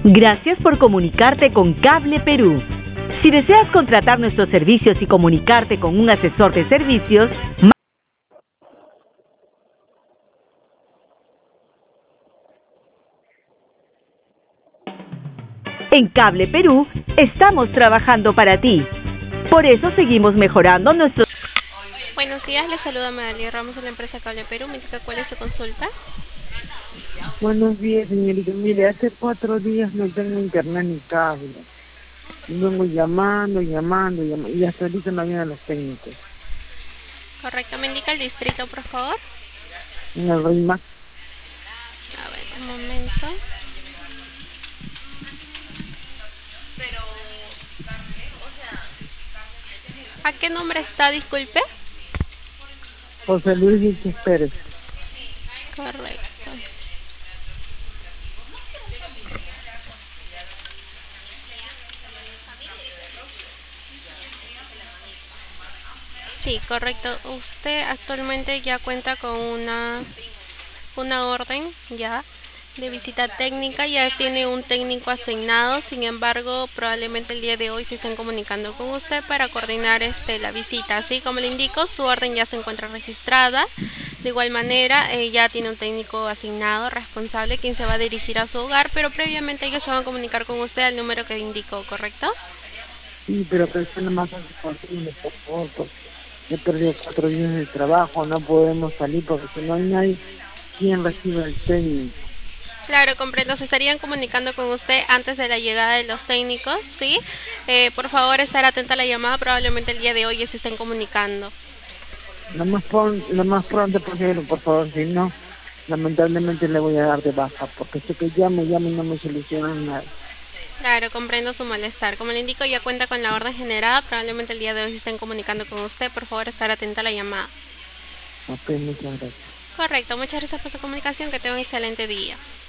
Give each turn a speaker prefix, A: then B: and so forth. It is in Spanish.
A: Gracias por comunicarte con Cable Perú. Si deseas contratar nuestros servicios y comunicarte con un asesor de servicios, en Cable Perú estamos trabajando para ti. Por eso seguimos mejorando nuestros...
B: Buenos días, les saluda Madelia Ramos de la empresa Cable Perú. Me indica cuál es su consulta.
C: Buenos días, señorita. Mire, hace 4 días no tengo internet ni cable. Y vengo llamando, y hasta ahorita no vienen los técnicos.
B: Correcto, me indica el distrito, por favor.
C: En el RIMAC.
B: A ver, un momento. ¿A qué nombre está, disculpe?
C: José Luis Vilches Pérez.
B: Correcto. Sí, correcto. Usted actualmente ya cuenta con una orden ya de visita técnica, ya tiene un técnico asignado. Sin embargo, probablemente el día de hoy se estén comunicando con usted para coordinar la visita. Así como le indico, su orden ya se encuentra registrada. De igual manera, ya tiene un técnico asignado, responsable, quien se va a dirigir a su hogar, pero previamente ellos se van a comunicar con usted al número que indicó, ¿correcto?
C: Sí, pero que sea lo más antes posible, por favor, porque he perdido 4 días de trabajo, no podemos salir porque si no hay nadie quien reciba el técnico.
B: Claro, comprendo. Se estarían comunicando con usted antes de la llegada de los técnicos, ¿sí? Por favor, estar atenta a la llamada. Probablemente el día de hoy ya se estén comunicando.
C: Lo más pronto posible, por favor, si no, lamentablemente le voy a dar de baja, porque sé que llamo y no me solucionan nada.
B: Claro, comprendo su malestar. Como le indico, ya cuenta con la orden generada. Probablemente el día de hoy se estén comunicando con usted. Por favor, estar atenta a la llamada.
C: Ok, muchas gracias.
B: Correcto. Muchas gracias por su comunicación. Que tenga un excelente día.